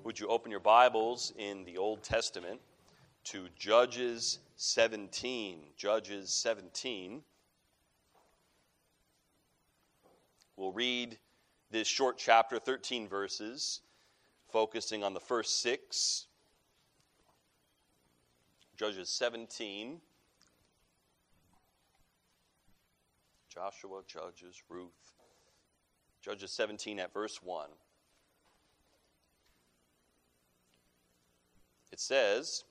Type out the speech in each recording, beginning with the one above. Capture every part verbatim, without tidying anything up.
Would you open your Bibles in the Old Testament to Judges seventeen? Judges seventeen. We'll read this short chapter, thirteen verses, focusing on the first six. Judges seventeen. Joshua, Judges, Ruth. Judges seventeen at verse one. It says,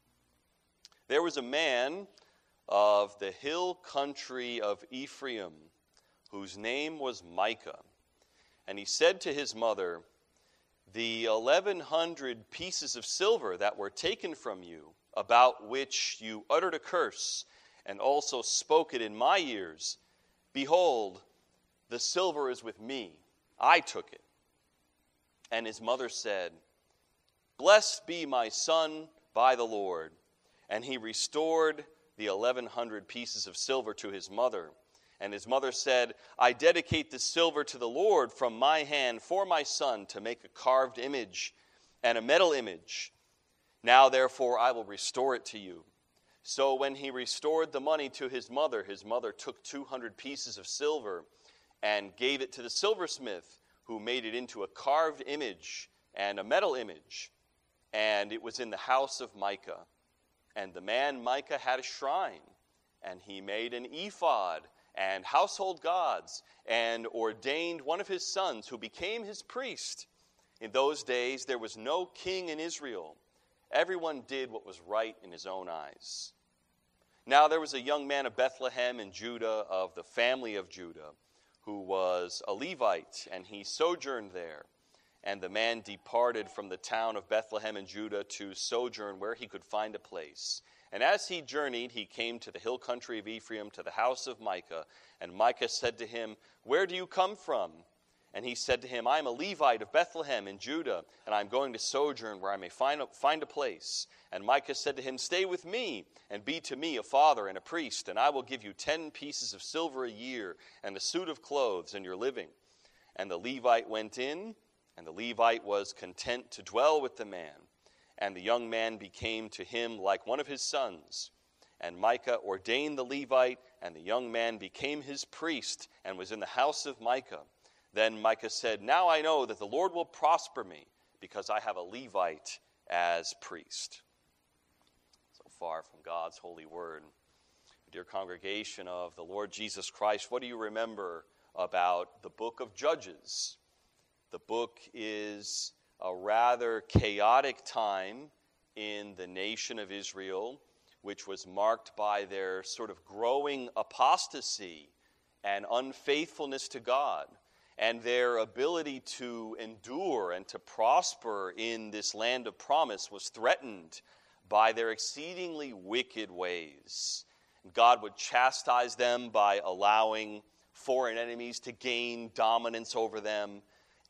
"There was a man of the hill country of Ephraim, whose name was Micah. And he said to his mother, 'The eleven hundred pieces of silver that were taken from you, about which you uttered a curse, and also spoke it in my ears, behold, the silver is with me. I took it.' And his mother said, 'Blessed be my son by the Lord.' And he restored the eleven hundred pieces of silver to his mother. And his mother said, 'I dedicate the silver to the Lord from my hand for my son to make a carved image and a metal image. Now therefore I will restore it to you.' So when he restored the money to his mother, his mother took two hundred pieces of silver and gave it to the silversmith, who made it into a carved image and a metal image. And it was in the house of Micah. And the man Micah had a shrine, and he made an ephod and household gods, and ordained one of his sons, who became his priest. In those days there was no king in Israel. Everyone did what was right in his own eyes. Now there was a young man of Bethlehem in Judah, of the family of Judah, who was a Levite, and he sojourned there. And the man departed from the town of Bethlehem in Judah to sojourn where he could find a place. And as he journeyed, he came to the hill country of Ephraim, to the house of Micah. And Micah said to him, 'Where do you come from?' And he said to him, 'I am a Levite of Bethlehem in Judah, and I am going to sojourn where I may find a, find a place.' And Micah said to him, 'Stay with me, and be to me a father and a priest, and I will give you ten pieces of silver a year, and a suit of clothes, and your living.' And the Levite went in, and the Levite was content to dwell with the man. And the young man became to him like one of his sons. And Micah ordained the Levite, and the young man became his priest, and was in the house of Micah. Then Micah said, 'Now I know that the Lord will prosper me, because I have a Levite as priest.'" So far from God's holy word. Dear congregation of the Lord Jesus Christ, what do you remember about the book of Judges? The book is a rather chaotic time in the nation of Israel, which was marked by their sort of growing apostasy and unfaithfulness to God, and their ability to endure and to prosper in this land of promise was threatened by their exceedingly wicked ways. God would chastise them by allowing foreign enemies to gain dominance over them.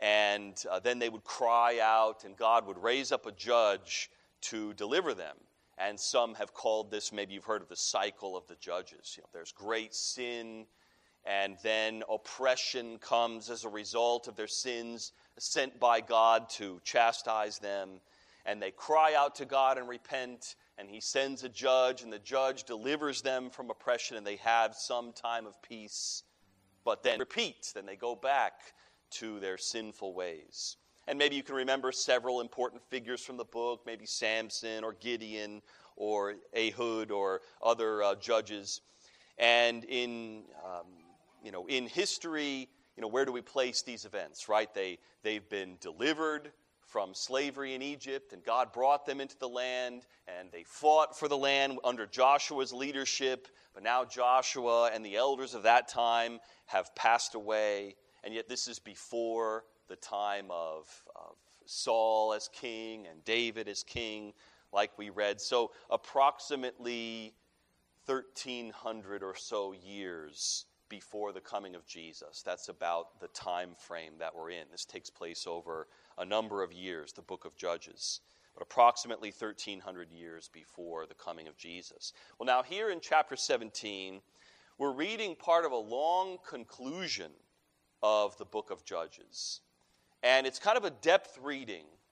And uh, then they would cry out, and God would raise up a judge to deliver them. And some have called this, maybe you've heard of the cycle of the judges. You know, there's great sin, and then oppression comes as a result of their sins, sent by God to chastise them. And they cry out to God and repent, and he sends a judge, and the judge delivers them from oppression, and they have some time of peace. But then repeat, then they go back to their sinful ways. And maybe you can remember several important figures from the book, maybe Samson or Gideon or Ehud or other uh, judges. And in um, you know in history, you know where do we place these events? Right? They they've been delivered from slavery in Egypt, and God brought them into the land, and they fought for the land under Joshua's leadership. But now Joshua and the elders of that time have passed away. And yet this is before the time of, of Saul as king and David as king, like we read. So approximately thirteen hundred or so years before the coming of Jesus. That's about the time frame that we're in. This takes place over a number of years, the book of Judges. But approximately thirteen hundred years before the coming of Jesus. Well, now here in chapter seventeen, we're reading part of a long conclusion of the book of Judges. And it's kind of a depth reading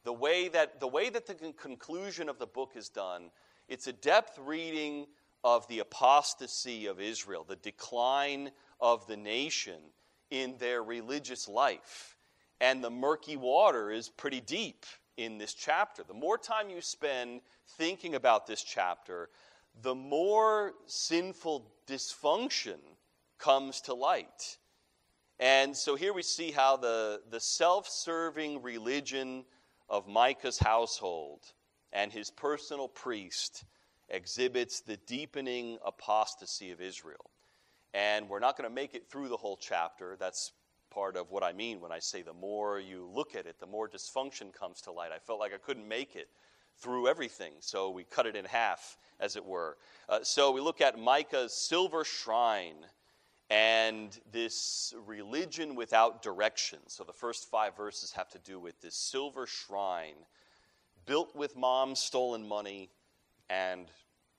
the way that the way that the con- conclusion of the book is done, it's a depth reading of the apostasy of Israel, the decline of the nation in their religious life. And the murky water is pretty deep in this chapter. The more time you spend thinking about this chapter, the more sinful dysfunction comes to light. And so here we see how the, the self-serving religion of Micah's household and his personal priest exhibits the deepening apostasy of Israel. And we're not going to make it through the whole chapter. That's part of what I mean when I say the more you look at it, the more dysfunction comes to light. I felt like I couldn't make it through everything, so we cut it in half, as it were. Uh, so we look at Micah's silver shrine and this religion without direction. So the first five verses have to do with this silver shrine built with mom's stolen money and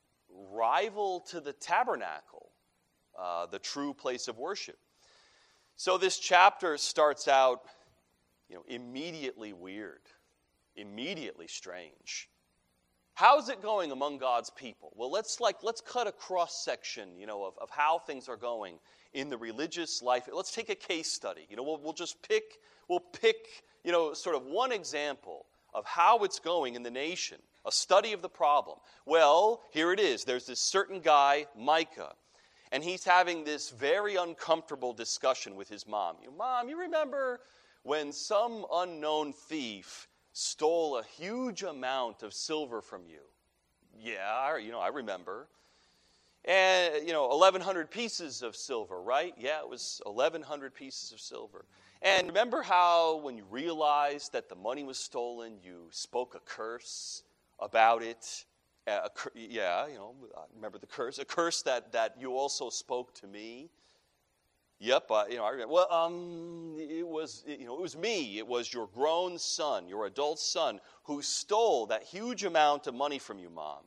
rival to the tabernacle, uh, the true place of worship. So this chapter starts out, you know, immediately weird, immediately strange. How's it going among God's people? Well, let's like let's cut a cross section, you know, of, of how things are going in the religious life. Let's take a case study. You know, we'll we'll just pick we'll pick, you know, sort of one example of how it's going in the nation, a study of the problem. Well, here it is. There's this certain guy, Micah, and he's having this very uncomfortable discussion with his mom. You know, Mom, you remember when some unknown thief stole a huge amount of silver from you? Yeah, you know, I remember. And, you know, eleven hundred pieces of silver, right? Yeah, it was eleven hundred pieces of silver. And remember how when you realized that the money was stolen, you spoke a curse about it? Uh, a, yeah, you know, I remember the curse. A curse that, that you also spoke to me. Yep, uh, you know, I remember. Well, um, it was, you know, it was me. It was your grown son, your adult son, who stole that huge amount of money from you, Mom.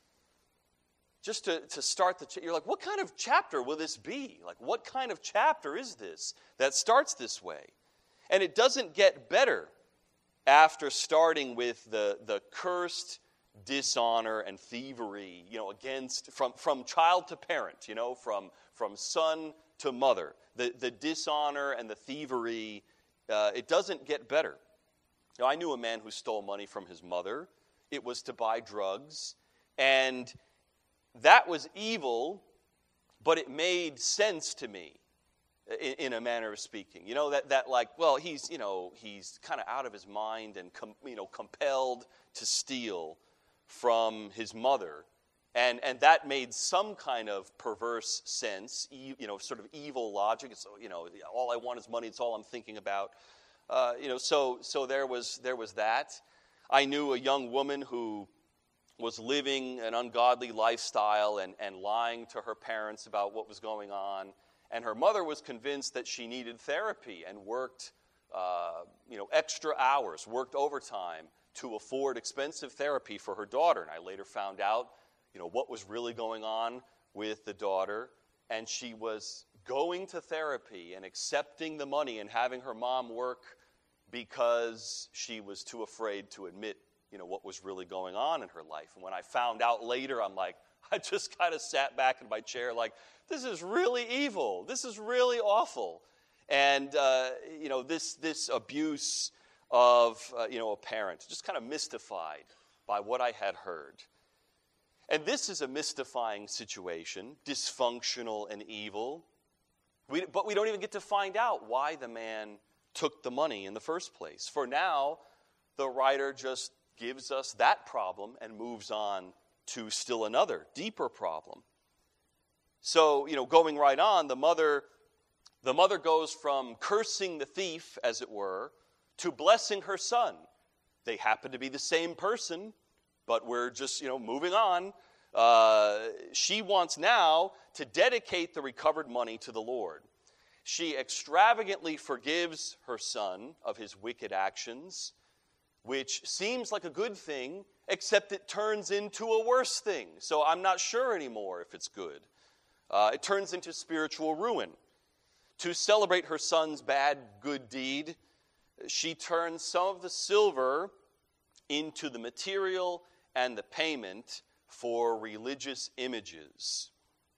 Just to, to start the, you're like, what kind of chapter will this be? Like, what kind of chapter is this that starts this way? And it doesn't get better after starting with the, the cursed dishonor and thievery, you know, against, from, from child to parent, you know, from, from son to mother. The, the dishonor and the thievery, uh, it doesn't get better. You know, I knew a man who stole money from his mother. It was to buy drugs. And that was evil, but it made sense to me, in, in a manner of speaking. You know, that, that like, well, he's, you know, he's kind of out of his mind and, com, you know, compelled to steal from his mother. And and that made some kind of perverse sense, you know, sort of evil logic. So, you know, all I want is money. It's all I'm thinking about. Uh, you know, so so there was there was that. I knew a young woman who was living an ungodly lifestyle and, and lying to her parents about what was going on. And her mother was convinced that she needed therapy and worked, uh, you know, extra hours, worked overtime to afford expensive therapy for her daughter. And I later found out, you know, what was really going on with the daughter. And she was going to therapy and accepting the money and having her mom work because she was too afraid to admit, you know, what was really going on in her life. And when I found out later, I'm like, I just kind of sat back in my chair like, this is really evil. This is really awful. And, uh, you know, this this abuse of, uh, you know, a parent, just kind of mystified by what I had heard. And this is a mystifying situation, dysfunctional and evil. We, but we don't even get to find out why the man took the money in the first place. For now, the writer just gives us that problem and moves on to still another, deeper problem. So, you know, going right on, the mother, the mother goes from cursing the thief, as it were, to blessing her son. They happen to be the same person, but we're just, you know, moving on. Uh, she wants now to dedicate the recovered money to the Lord. She extravagantly forgives her son of his wicked actions, which seems like a good thing, except it turns into a worse thing. So I'm not sure anymore if it's good. Uh, it turns into spiritual ruin. To celebrate her son's bad good deed, she turns some of the silver into the material and the payment for religious images,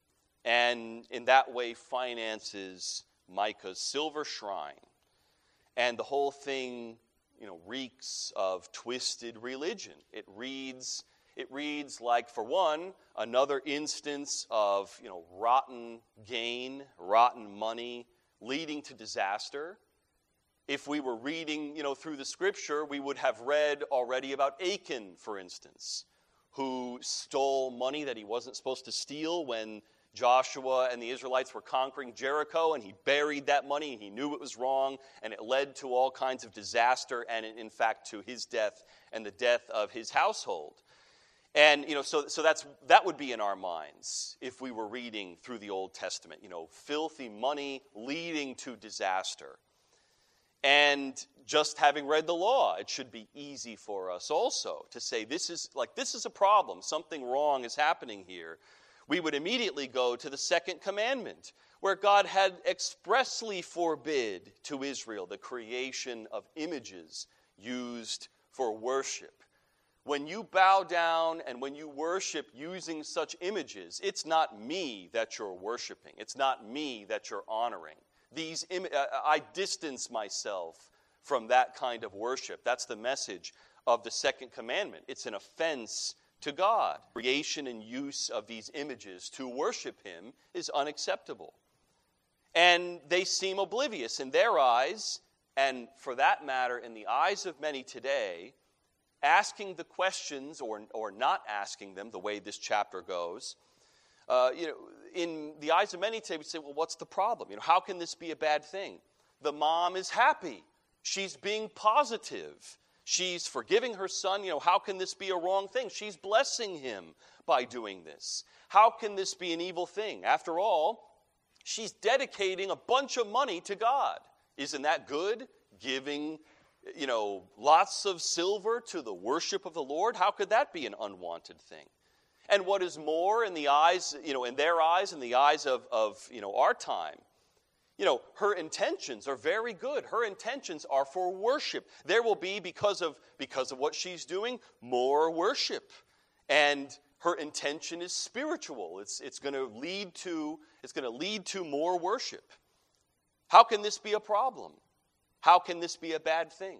and in that way finances Micah's silver shrine. And the whole thing, you know, reeks of twisted religion. It reads, it reads like, for one, another instance of, you know, rotten gain, rotten money, leading to disaster. If we were reading, you know, through the scripture, we would have read already about Achan, for instance, who stole money that he wasn't supposed to steal when Joshua and the Israelites were conquering Jericho, and he buried that money, and he knew it was wrong, and it led to all kinds of disaster, and in fact to his death and the death of his household. And, you know, so, so that's, that would be in our minds if we were reading through the Old Testament, you know, filthy money leading to disaster. And just having read the law, it should be easy for us also to say, this is like, this is a problem, something wrong is happening here. We would immediately go to the second commandment, where God had expressly forbid to Israel the creation of images used for worship. When you bow down and when you worship using such images, it's not me that you're worshiping. It's not me that you're honoring. These Im- I distance myself from that kind of worship. That's the message of the second commandment. It's an offense to God. Creation and use of these images to worship him is unacceptable. And they seem oblivious in their eyes, and for that matter, in the eyes of many today, asking the questions or, or not asking them, the way this chapter goes. Uh, you know, in the eyes of many today, we say, well, what's the problem? You know, how can this be a bad thing? The mom is happy. She's being positive. She's forgiving her son. You know, how can this be a wrong thing? She's blessing him by doing this. How can this be an evil thing? After all, she's dedicating a bunch of money to God. Isn't that good? Giving, you know, lots of silver to the worship of the Lord? How could that be an unwanted thing? And what is more, in the eyes, you know, in their eyes, in the eyes of, of you know, our time, you know, her intentions are very good. Her intentions are for worship. There will be, because of, because of what she's doing, more worship. And her intention is spiritual. It's, it's going to lead to, it's going to lead to more worship. How can this be a problem? How can this be a bad thing?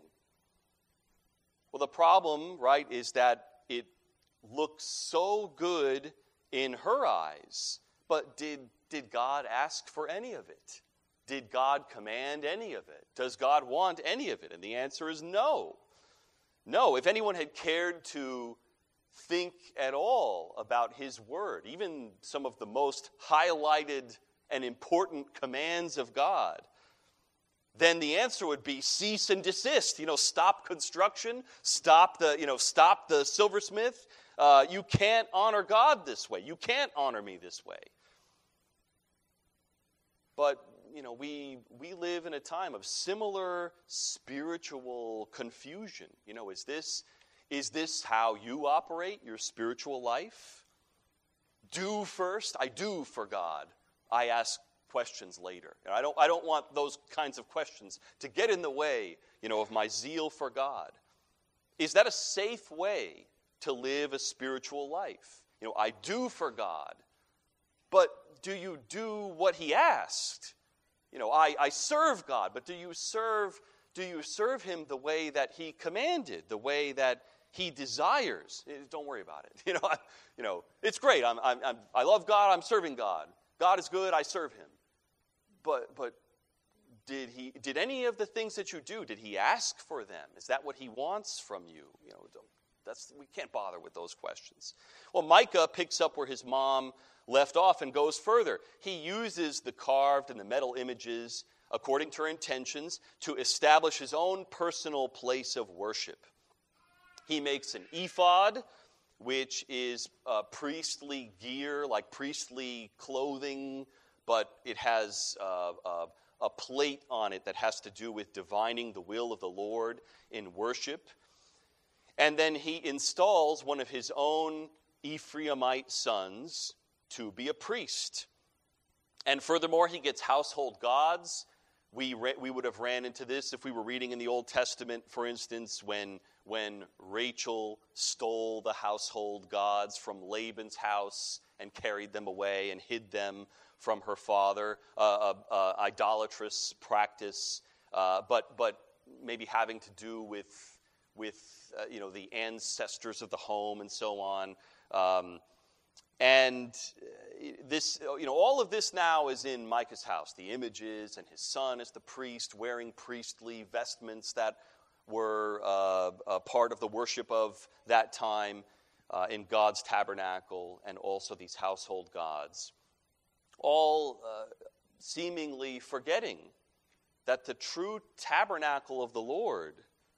Well, the problem, right, is that it looks so good in her eyes. But did, did God ask for any of it? Did God command any of it? Does God want any of it? And the answer is no. No. If anyone had cared to think at all about his word, even some of the most highlighted and important commands of God, then the answer would be cease and desist. You know, stop construction, stop the, you know, stop the silversmith. Uh, you can't honor God this way. You can't honor me this way. But you know, we we live in a time of similar spiritual confusion. You know, is this is this how you operate your spiritual life? Do first, I do for God. I ask questions later. You know, I don't I don't want those kinds of questions to get in the way, you know, of my zeal for God. Is that a safe way to live a spiritual life? You know, I do for God, but do you do what he asked? You know, I, I serve God, but do you serve do you serve him the way that he commanded, the way that he desires? Don't worry about it. You know, I, you know, it's great. I'm, I'm, I'm I love God. I'm serving God. God is good. I serve him. But but did he did any of the things that you do? Did he ask for them? Is that what he wants from you? You know, don't, that's we can't bother with those questions. Well, Micah picks up where his mom left off and goes further. He uses the carved and the metal images, according to her intentions, to establish his own personal place of worship. He makes an ephod, which is uh, priestly gear, like priestly clothing, but it has uh, uh, a plate on it that has to do with divining the will of the Lord in worship. And then he installs one of his own Ephraimite sons to be a priest. And furthermore, he gets household gods, we re- we would have ran into this if we were reading in the Old Testament, for instance, when when Rachel stole the household gods from Laban's house and carried them away and hid them from her father, uh, uh, uh, idolatrous practice, uh, but but maybe having to do with with uh, you know the ancestors of the home and so on. Um, And this, you know, all of this now is in Micah's house. The images and his son as the priest wearing priestly vestments that were uh, a part of the worship of that time uh, in God's tabernacle, and also these household gods. All uh, seemingly forgetting that the true tabernacle of the Lord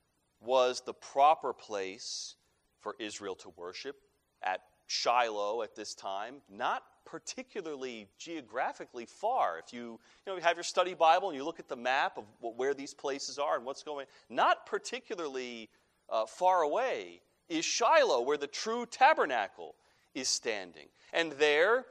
was the proper place for Israel to worship at Shiloh at this time, not particularly geographically far. If you, you know, you have your study Bible and you look at the map of where these places are and what's going on, not particularly uh, far away is Shiloh, where the true tabernacle is standing. And there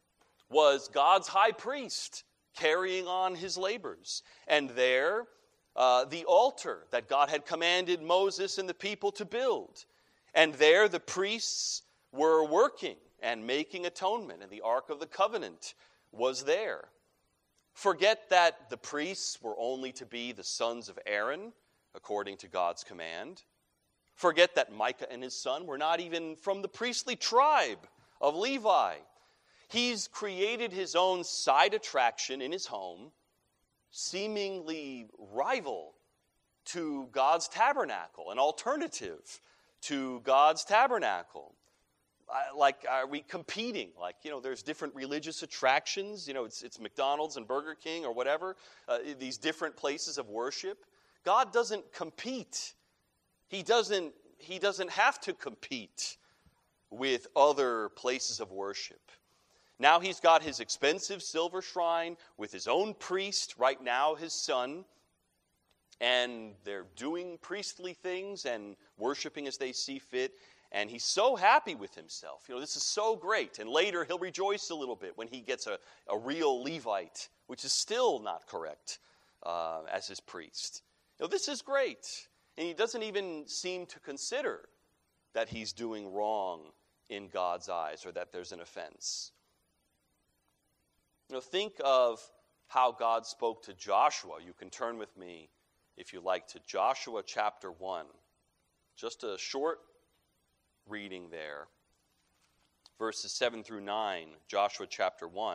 was God's high priest carrying on his labors. And there, uh, the altar that God had commanded Moses and the people to build. And there, the priests were working and making atonement, and the Ark of the Covenant was there. Forget that the priests were only to be the sons of Aaron, according to God's command. Forget that Micah and his son were not even from the priestly tribe of Levi. He's created his own side attraction in his home, seemingly rival to God's tabernacle, an alternative to God's tabernacle. Like, are we competing? Like, you know, there's different religious attractions. You know, it's it's McDonald's and Burger King or whatever. Uh, these different places of worship. God doesn't compete. He doesn't. He doesn't have to compete with other places of worship. Now he's got his expensive silver shrine with his own priest. Right now, his son, and they're doing priestly things and worshiping as they see fit. And he's so happy with himself. You know, this is so great. And later he'll rejoice a little bit when he gets a, a real Levite, which is still not correct, uh, as his priest. You know, this is great. And he doesn't even seem to consider that he's doing wrong in God's eyes or that there's an offense. You know, think of how God spoke to Joshua. You can turn with me, if you like, to Joshua chapter one. Just a short reading there, verses seven through nine, Joshua chapter one.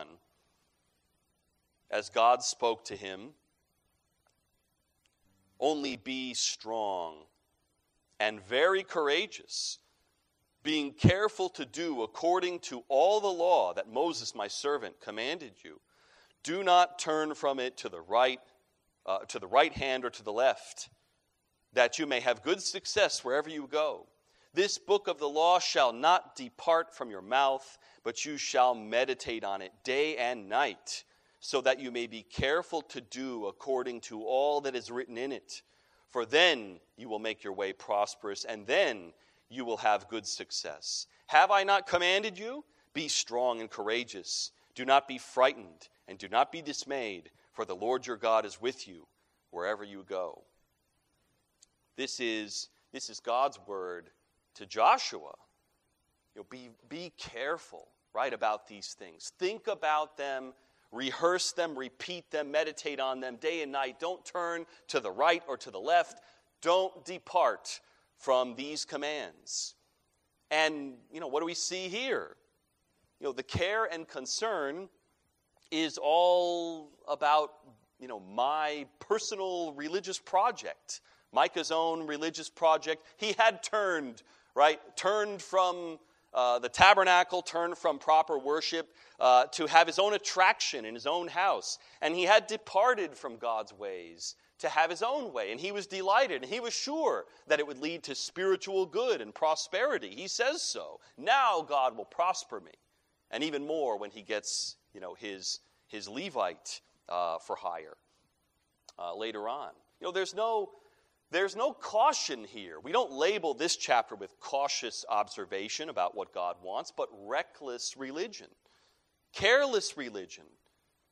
As God spoke to him, "Only be strong and very courageous, being careful to do according to all the law that Moses my servant commanded you. Do not turn from it to the right, uh, to the right hand or to the left, that you may have good success wherever you go. This book of the law shall not depart from your mouth, but you shall meditate on it day and night, so that you may be careful to do according to all that is written in it. For then you will make your way prosperous, and then you will have good success. Have I not commanded you? Be strong and courageous. Do not be frightened, and do not be dismayed, for the Lord your God is with you wherever you go." This is, this is God's word to Joshua. You know, be, be careful, right, about these things. Think about them, rehearse them, repeat them, meditate on them day and night. Don't turn to the right or to the left. Don't depart from these commands. And, you know, what do we see here? You know, the care and concern is all about, you know, my personal religious project, Micah's own religious project. He had turned Right, turned from uh, the tabernacle, turned from proper worship uh, to have his own attraction in his own house. And he had departed from God's ways to have his own way. And he was delighted, and he was sure that it would lead to spiritual good and prosperity. He says so. Now God will prosper me. And even more when he gets, you know, his, his Levite uh, for hire uh, later on. You know, there's no... There's no caution here. We don't label this chapter with cautious observation about what God wants, but reckless religion, careless religion.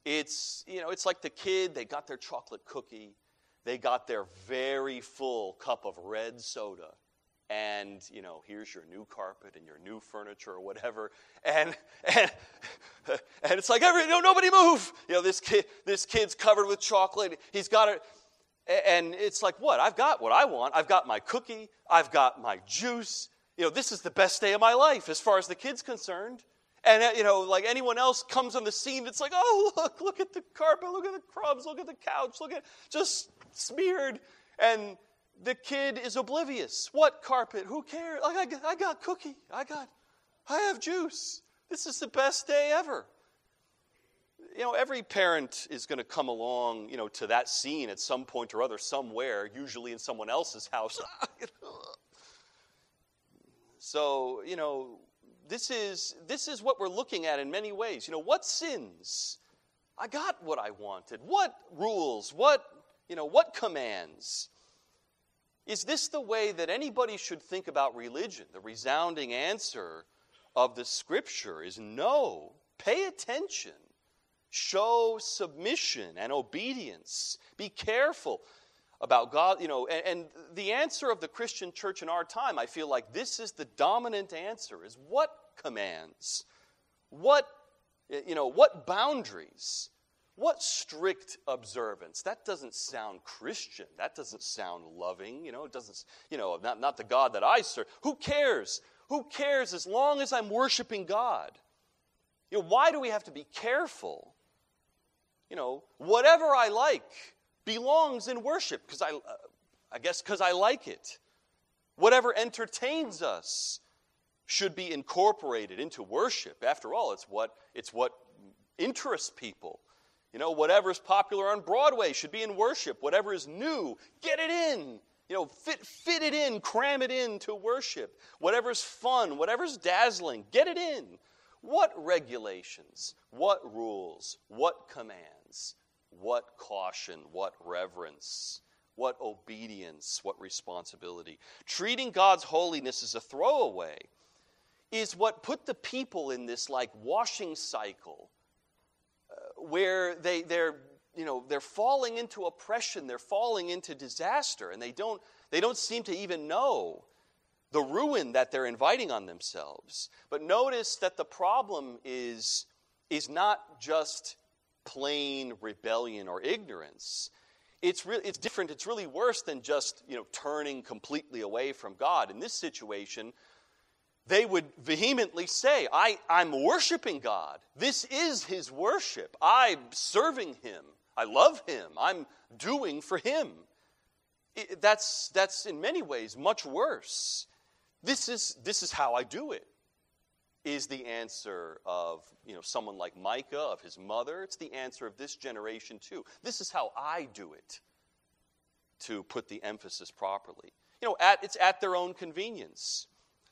It's, you know, it's like the kid, they got their chocolate cookie, they got their very full cup of red soda, and, you know, here's your new carpet and your new furniture or whatever, and and, and it's like, every, no, nobody move! You know, this kid, this kid's covered with chocolate, he's got it, and it's like, what? I've got what I want. I've got my cookie, I've got my juice. You know, this is the best day of my life as far as the kid's concerned. And, you know, like anyone else comes on the scene, it's like, oh, look, look at the carpet, look at the crumbs, look at the couch, look at, just smeared. And the kid is oblivious. What carpet? Who cares? Like, I, got, I got cookie. I got, I have juice. This is the best day ever. You know, every parent is going to come along, you know, to that scene at some point or other, somewhere, usually in someone else's house. So, you know, This is, this is what we're looking at in many ways. You know, what sins? I got what I wanted. What rules? What, you know, what commands? Is this the way that anybody should think about religion? The resounding answer of the Scripture is no. Pay attention. Show submission and obedience. Be careful about God, you know, and, and the answer of the Christian church in our time, I feel like this is the dominant answer, is what commands, what, you know, what boundaries, what strict observance. That doesn't sound Christian. That doesn't sound loving, you know, it doesn't, you know, not, not the God that I serve. Who cares? Who cares as long as I'm worshiping God? You know, why do we have to be careful? You know, whatever I like belongs in worship, because I, uh, I guess because I like it. Whatever entertains us should be incorporated into worship. After all, it's what it's what interests people. You know, whatever's popular on Broadway should be in worship. Whatever is new, get it in. You know, fit fit it in, cram it in to worship. Whatever's fun, whatever's dazzling, get it in. What regulations, what rules, what commands? What caution, what reverence, what obedience, what responsibility. Treating God's holiness as a throwaway is what put the people in this like washing cycle uh, where they, they're, you know, they're falling into oppression, they're falling into disaster, and they don't, they don't seem to even know the ruin that they're inviting on themselves. But notice that the problem is, is not just plain rebellion or ignorance. It's really, it's different. It's really worse than just, you know, turning completely away from God. In this situation, they would vehemently say, I, I'm worshiping God. This is His worship. I'm serving Him. I love Him. I'm doing for Him. It, that's, that's in many ways much worse. This is, this is how I do it. Is the answer of, you know, someone like Micah, of his mother. It's the answer of this generation too. This is how I do it, to put the emphasis properly. You know, at, it's at their own convenience.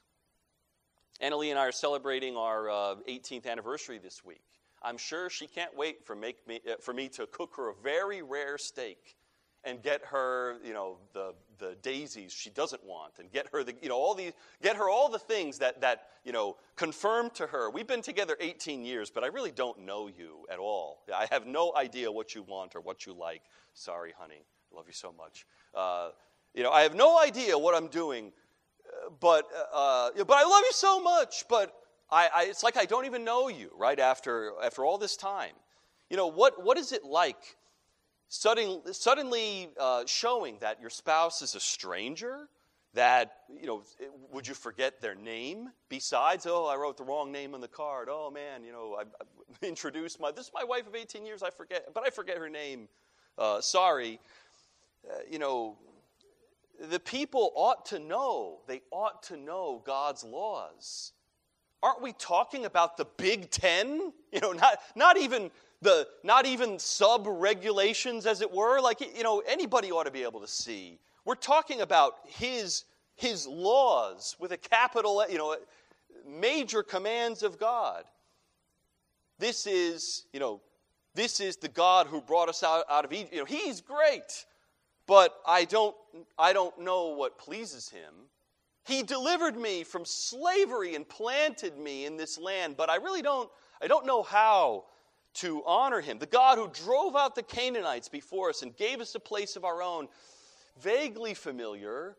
Annalie and I are celebrating our uh, eighteenth anniversary this week. I'm sure she can't wait for, make me, uh, for me to cook her a very rare steak and get her, you know, the the daisies she doesn't want, and get her the, you know, all these, get her all the things that that you know confirm to her. We've been together eighteen years, but I really don't know you at all. I have no idea what you want or what you like. Sorry, honey, I love you so much. Uh, you know, I have no idea what I'm doing, uh, but uh, but I love you so much. But I, I, it's like I don't even know you. Right after after all this time, you know, what what is it like? Suddenly, suddenly uh, showing that your spouse is a stranger, that, you know, would you forget their name? Besides, oh, I wrote the wrong name on the card. Oh, man, you know, I, I introduced my, this is my wife of eighteen years, I forget, but I forget her name. Uh, sorry. Uh, you know, the people ought to know, they ought to know God's laws. Aren't we talking about the Big Ten? You know, not, not even... The, not even sub-regulations, as it were. Like, you know, anybody ought to be able to see. We're talking about his, his laws with a capital, you know, major commands of God. This is, you know, this is the God who brought us out, out of Egypt. You know, He's great, but I don't, I don't know what pleases Him. He delivered me from slavery and planted me in this land, but I really don't, I don't know how to honor him. The God who drove out the Canaanites before us and gave us a place of our own. Vaguely familiar.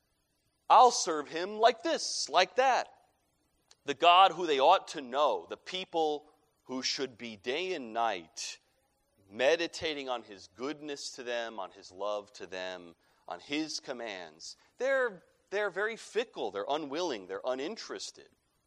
I'll serve him like this, like that. The God who they ought to know, the people who should be day and night meditating on his goodness to them, on his love to them, on his commands. They're, they're very fickle, they're unwilling, they're uninterested.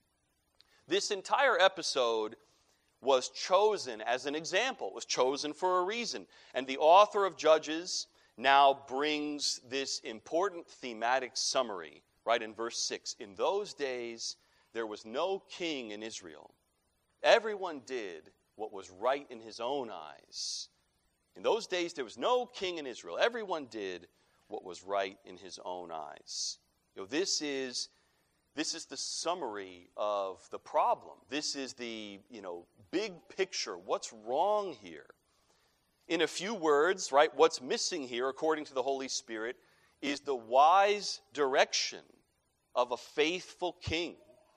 This entire episode was chosen as an example, it was chosen for a reason. And the author of Judges now brings this important thematic summary, right in verse six. In those days, there was no king in Israel. Everyone did what was right in his own eyes. In those days, there was no king in Israel. Everyone did what was right in his own eyes. You know, this is, this is the summary of the problem. This is the, you know, big picture. What's wrong here? In a few words, right, what's missing here, according to the Holy Spirit, is the wise direction of a faithful king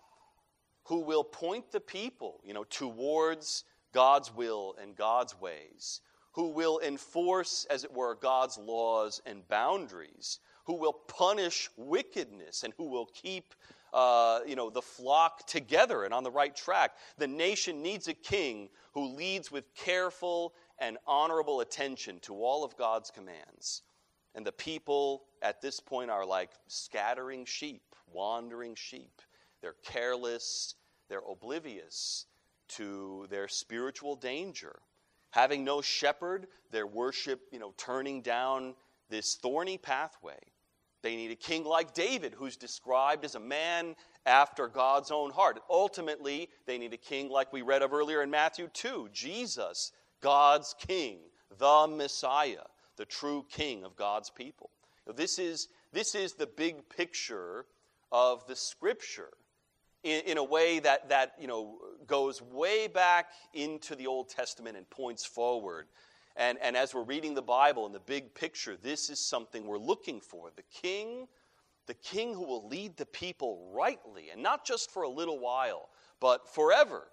who will point the people, you know, towards God's will and God's ways, who will enforce, as it were, God's laws and boundaries, who will punish wickedness and who will keep, uh, you know, the flock together and on the right track. The nation needs a king who leads with careful and honorable attention to all of God's commands. And the people at this point are like scattering sheep, wandering sheep. They're careless, they're oblivious to their spiritual danger. Having no shepherd, their worship, you know, turning down this thorny pathway. They need a king like David, who's described as a man after God's own heart. Ultimately, they need a king like we read of earlier in Matthew two, Jesus, God's king, the Messiah, the true king of God's people. This is, this is the big picture of the Scripture in, in a way that, that you know, goes way back into the Old Testament and points forward. And, and as we're reading the Bible in the big picture, this is something we're looking for. The king, the king who will lead the people rightly, and not just for a little while, but forever.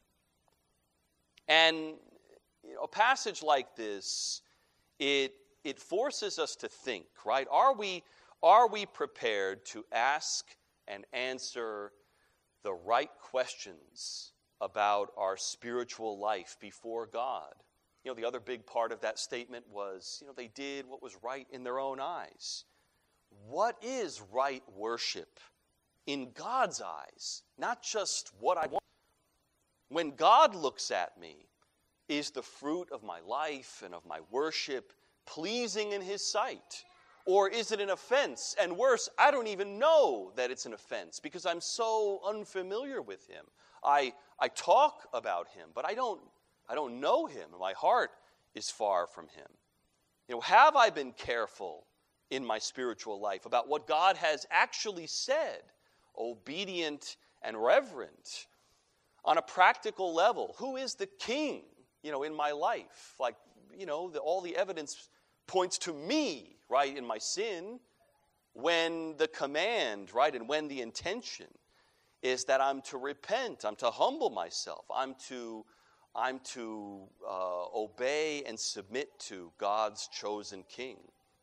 And you know, a passage like this, it, it forces us to think, right? Are we, are we prepared to ask and answer the right questions about our spiritual life before God? You know, the other big part of that statement was, you know, they did what was right in their own eyes. What is right worship in God's eyes? Not just what I want. When God looks at me, is the fruit of my life and of my worship pleasing in his sight? Or is it an offense? And worse, I don't even know that it's an offense because I'm so unfamiliar with him. I, I talk about him, but I don't I don't know him, and my heart is far from him. You know, have I been careful in my spiritual life about what God has actually said, obedient and reverent? On a practical level, who is the king, you know, in my life? Like, you know, the, all the evidence points to me, right, in my sin, when the command, right, and when the intention is that I'm to repent, I'm to humble myself, I'm to I'm to uh, obey and submit to God's chosen king.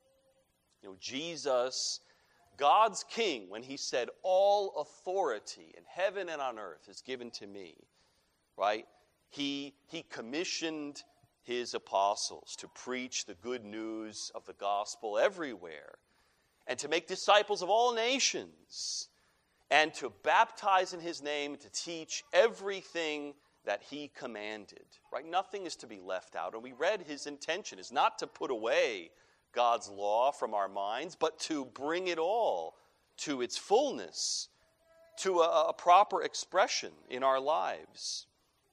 You know, Jesus, God's king, when he said, all authority in heaven and on earth is given to me, right? He, he commissioned his apostles to preach the good news of the gospel everywhere and to make disciples of all nations and to baptize in his name, to teach everything that he commanded, right? Nothing is to be left out. And we read his intention is not to put away God's law from our minds, but to bring it all to its fullness, to a, a proper expression in our lives.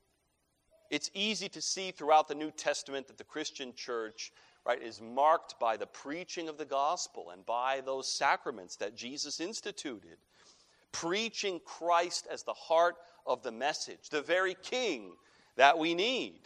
It's easy to see throughout the New Testament that the Christian church, right, is marked by the preaching of the gospel and by those sacraments that Jesus instituted. Preaching Christ as the heart of the message, the very king that we need.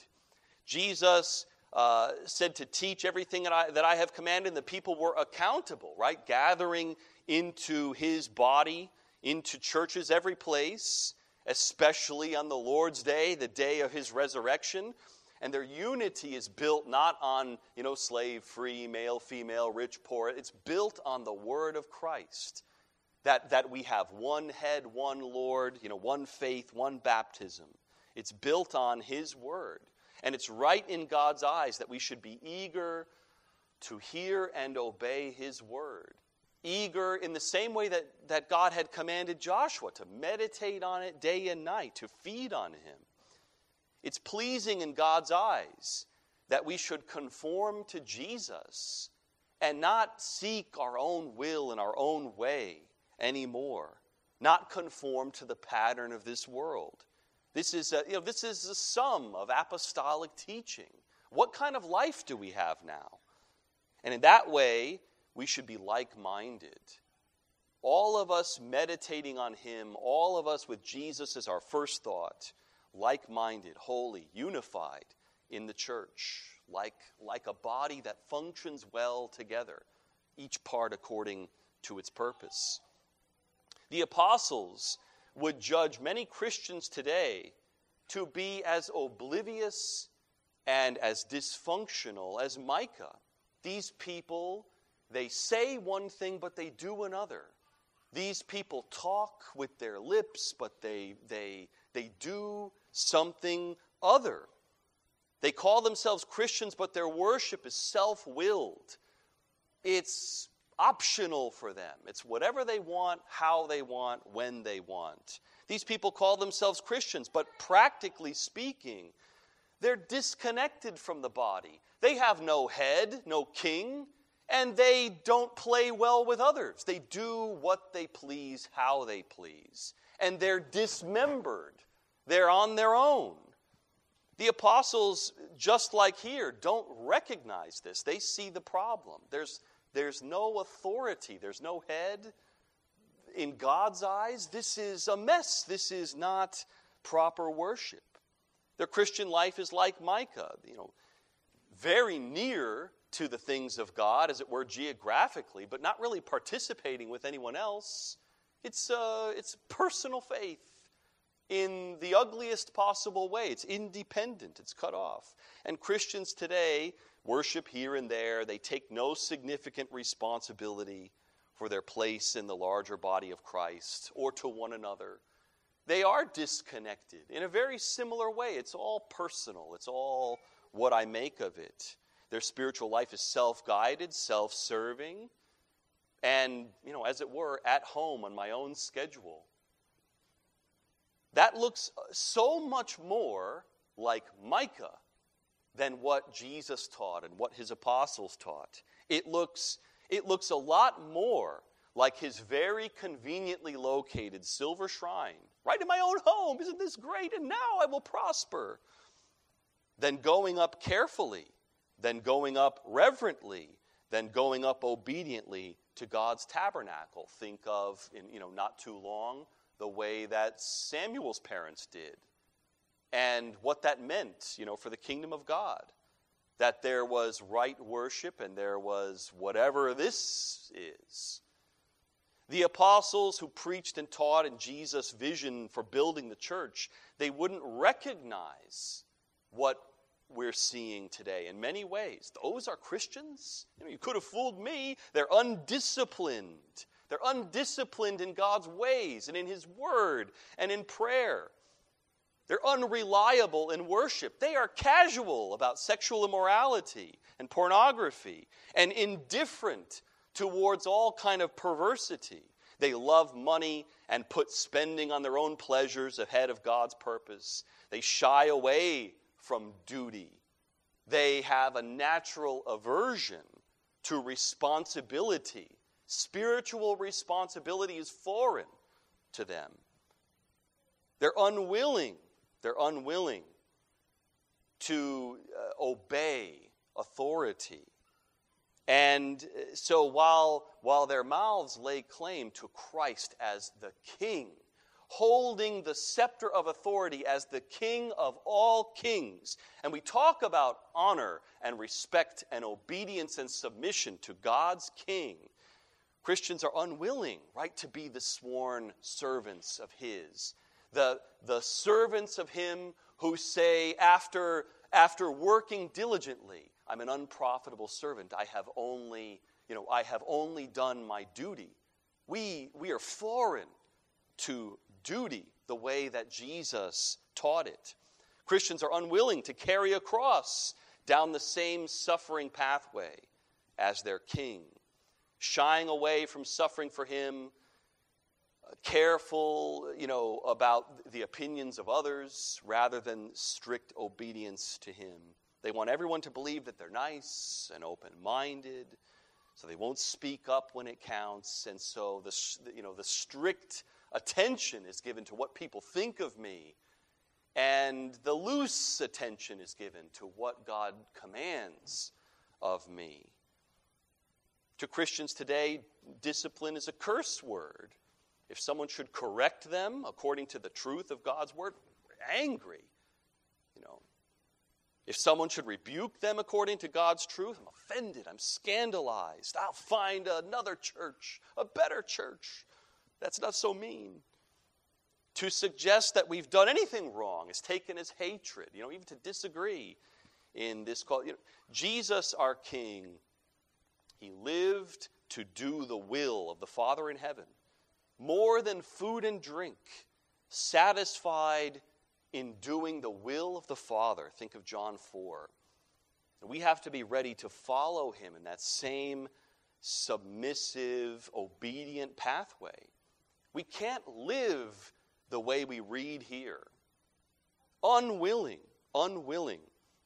Jesus uh, said to teach everything that I, that I have commanded, and the people were accountable, right? Gathering into his body, into churches every place, especially on the Lord's day, the day of his resurrection. And their unity is built not on, you know, slave, free, male, female, rich, poor. It's built on the word of Christ. That, that we have one head, one Lord, you know, one faith, one baptism. It's built on his word. And it's right in God's eyes that we should be eager to hear and obey his word. Eager in the same way that, that God had commanded Joshua to meditate on it day and night, to feed on him. It's pleasing in God's eyes that we should conform to Jesus and not seek our own will and our own way anymore. Not conform to the pattern of this world. This is a, you know, this is the sum of apostolic teaching. What kind of life do we have now? And in that way, we should be like-minded. All of us meditating on him, all of us with Jesus as our first thought, like-minded, holy, unified in the church, like, like a body that functions well together, each part according to its purpose. The apostles would judge many Christians today to be as oblivious and as dysfunctional as Micah. These people, they say one thing, but they do another. These people talk with their lips, but they, they, they do something other. They call themselves Christians, but their worship is self-willed. It's optional for them. It's whatever they want, how they want, when they want. These people call themselves Christians, but practically speaking, they're disconnected from the body. They have no head, no king, and they don't play well with others. They do what they please, how they please. And they're dismembered. They're on their own. The apostles, just like here, don't recognize this. They see the problem. There's, there's no authority. There's no head. In God's eyes, this is a mess. This is not proper worship. Their Christian life is like Micah, you know, very near to the things of God, as it were, geographically, but not really participating with anyone else. It's, uh, it's personal faith in the ugliest possible way. It's independent. It's cut off. And Christians today worship here and there. They take no significant responsibility for their place in the larger body of Christ or to one another. They are disconnected in a very similar way. It's all personal. It's all what I make of it. Their spiritual life is self-guided, self-serving, and, you know, as it were, at home on my own schedule. That looks so much more like Micah than what Jesus taught and what his apostles taught. It looks, it looks a lot more like his very conveniently located silver shrine, right in my own home. Isn't this great? And now I will prosper. Then going up carefully, then going up reverently, then going up obediently to God's tabernacle. Think of, in, you know, not too long, the way that Samuel's parents did, and what that meant, you know, for the kingdom of God. That there was right worship and there was whatever this is. The apostles who preached and taught in Jesus' vision for building the church, they wouldn't recognize what we're seeing today in many ways. Those are Christians? You know, you could have fooled me. They're undisciplined. They're undisciplined in God's ways and in his word and in prayer. They're unreliable in worship. They are casual about sexual immorality and pornography and indifferent towards all kind of perversity. They love money and put spending on their own pleasures ahead of God's purpose. They shy away from duty. They have a natural aversion to responsibility. Spiritual responsibility is foreign to them. They're unwilling. They're unwilling to uh, obey authority. And so while, while their mouths lay claim to Christ as the King, holding the scepter of authority as the King of all kings, and we talk about honor and respect and obedience and submission to God's King, Christians are unwilling, right, to be the sworn servants of his. The, the servants of him who say after, after working diligently, I'm an unprofitable servant. I have only, you know, I have only done my duty. We, we are foreign to duty the way that Jesus taught it. Christians are unwilling to carry a cross down the same suffering pathway as their king, shying away from suffering for him, careful, you know, about the opinions of others rather than strict obedience to him. They want everyone to believe that they're nice and open-minded, so they won't speak up when it counts, and so the, you know, the strict attention is given to what people think of me, and the loose attention is given to what God commands of me. To Christians today, discipline is a curse word. If someone should correct them according to the truth of God's word, we're angry. You know, if someone should rebuke them according to God's truth, I'm offended, I'm scandalized. I'll find another church, a better church. That's not so mean. To suggest that we've done anything wrong is taken as hatred, you know, even to disagree in this call. You know, Jesus, our King, he lived to do the will of the Father in heaven, more than food and drink, satisfied in doing the will of the Father. Think of John four. And we have to be ready to follow him in that same submissive, obedient pathway. We can't live the way we read here. Unwilling, unwilling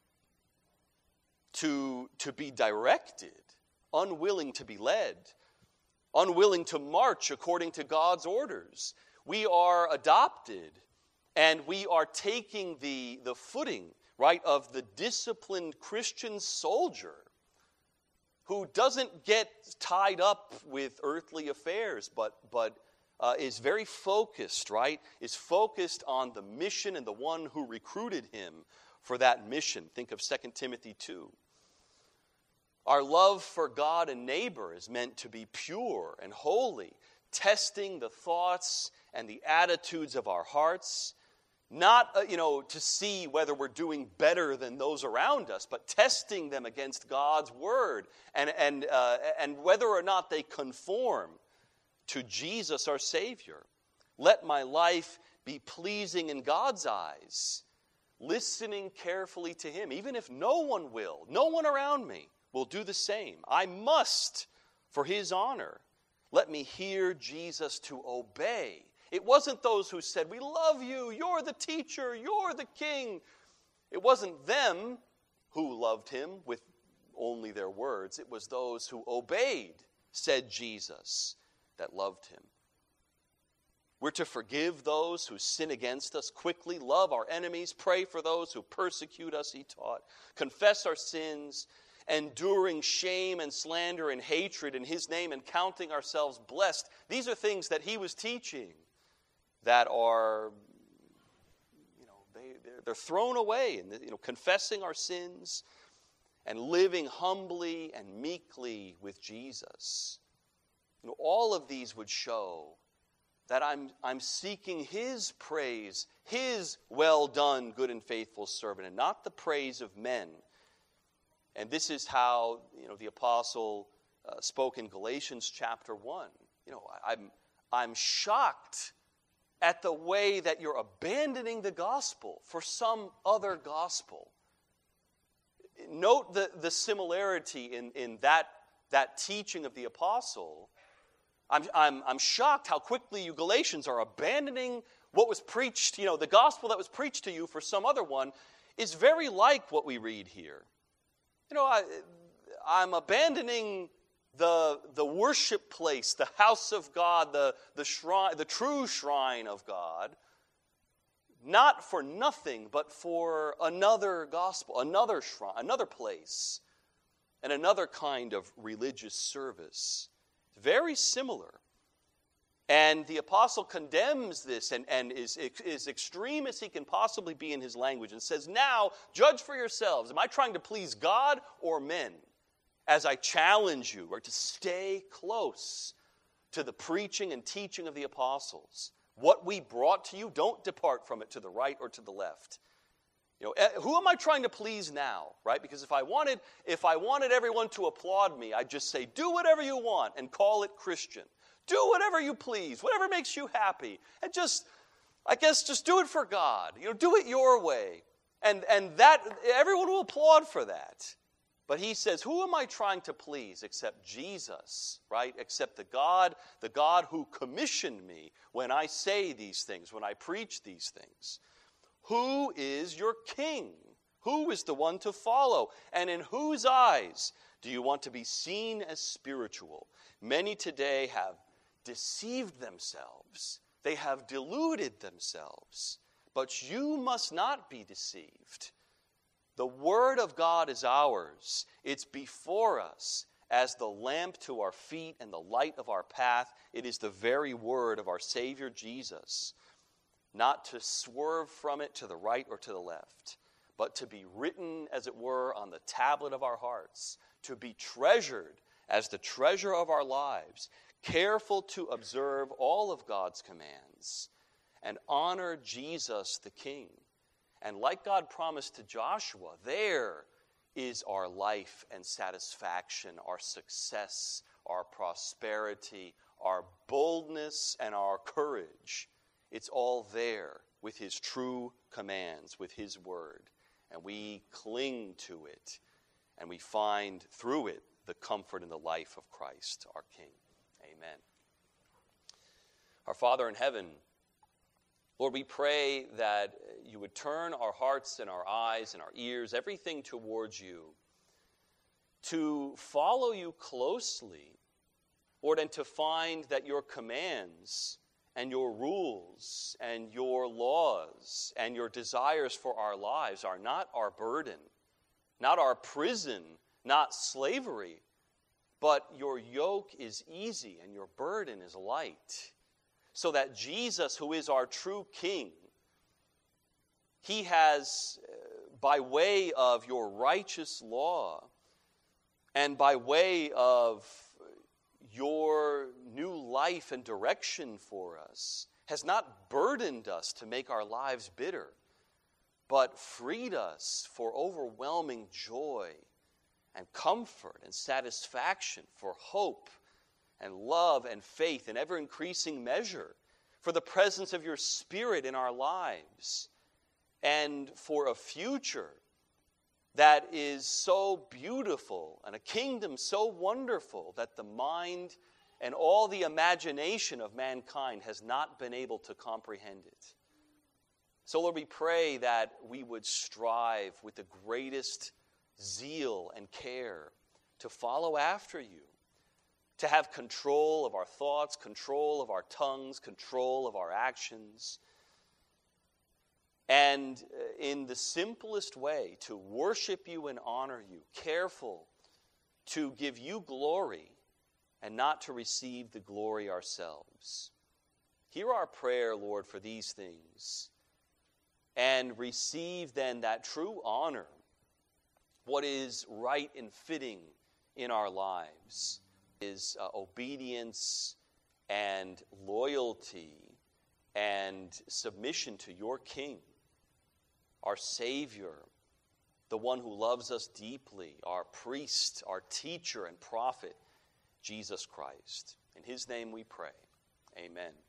to, to be directed, unwilling to be led, unwilling to march according to God's orders. We are adopted, and we are taking the, the footing, right, of the disciplined Christian soldier who doesn't get tied up with earthly affairs, but, but uh, is very focused, right, is focused on the mission and the one who recruited him for that mission. Think of Second Timothy two. Our love for God and neighbor is meant to be pure and holy, testing the thoughts and the attitudes of our hearts, not, uh, you know, to see whether we're doing better than those around us, but testing them against God's word and, and, uh, and whether or not they conform to Jesus, our Savior. Let my life be pleasing in God's eyes, listening carefully to him, even if no one will, no one around me will do the same. I must, for his honor, let me hear Jesus to obey. It wasn't those who said, we love you, you're the teacher, you're the king. It wasn't them who loved him with only their words. It was those who obeyed, said Jesus, that loved him. We're to forgive those who sin against us quickly, love our enemies, pray for those who persecute us, he taught, confess our sins, enduring shame and slander and hatred in his name and counting ourselves blessed. These are things that he was teaching that are, you know, they, they're, they're thrown away. And, you know, confessing our sins and living humbly and meekly with Jesus. You know, all of these would show that I'm, I'm seeking his praise, his well done, good and faithful servant, and not the praise of men. And this is how, you know, the apostle uh, spoke in Galatians chapter one. You know, I'm, I'm shocked at the way that you're abandoning the gospel for some other gospel. Note the, the similarity in, in that, that teaching of the apostle. I'm, I'm, I'm shocked how quickly you Galatians are abandoning what was preached, you know, the gospel that was preached to you for some other one is very like what we read here. You know, I, I'm abandoning the, the worship place, the house of God, the, the shrine, the true shrine of God, not for nothing, but for another gospel, another shrine, another place, and another kind of religious service. Very similar. And the apostle condemns this and, and is, is extreme as he can possibly be in his language and says, now, judge for yourselves. Am I trying to please God or men? As I challenge you, or to stay close to the preaching and teaching of the apostles. What we brought to you, don't depart from it to the right or to the left. You know, eh, who am I trying to please now, right? Because if I wanted, if I wanted everyone to applaud me, I'd just say, do whatever you want and call it Christian. Do whatever you please, whatever makes you happy. And just, I guess, just do it for God. You know, do it your way. And, and that, everyone will applaud for that. But he says, who am I trying to please except Jesus, right? Except the God, the God who commissioned me when I say these things, when I preach these things. Who is your king? Who is the one to follow? And in whose eyes do you want to be seen as spiritual? Many today have deceived themselves. They have deluded themselves. But you must not be deceived. The Word of God is ours. It's before us as the lamp to our feet and the light of our path. It is the very Word of our Savior Jesus. Not to swerve from it to the right or to the left, but to be written, as it were, on the tablet of our hearts, to be treasured as the treasure of our lives, careful to observe all of God's commands, and honor Jesus the King. And like God promised to Joshua, there is our life and satisfaction, our success, our prosperity, our boldness, and our courage. It's all there with his true commands, with his word. And we cling to it, and we find through it the comfort in the life of Christ, our King. Amen. Our Father in heaven, Lord, we pray that you would turn our hearts and our eyes and our ears, everything towards you, to follow you closely, Lord, and to find that your commands and your rules and your laws and your desires for our lives are not our burden, not our prison, not slavery, but your yoke is easy and your burden is light. So that Jesus, who is our true King, he has, by way of your righteous law and by way of your new life and direction for us, has not burdened us to make our lives bitter, but freed us for overwhelming joy and comfort and satisfaction, for hope and love and faith in ever-increasing measure, for the presence of your Spirit in our lives, and for a future that is so beautiful and a kingdom so wonderful that the mind and all the imagination of mankind has not been able to comprehend it. So, Lord, we pray that we would strive with the greatest zeal and care to follow after you, to have control of our thoughts, control of our tongues, control of our actions, and in the simplest way to worship you and honor you, careful to give you glory and not to receive the glory ourselves. Hear our prayer, Lord, for these things, and receive then that true honor, what is right and fitting in our lives is uh, obedience and loyalty and submission to your King, our Savior, the one who loves us deeply, our priest, our teacher and prophet, Jesus Christ. In his name we pray. Amen.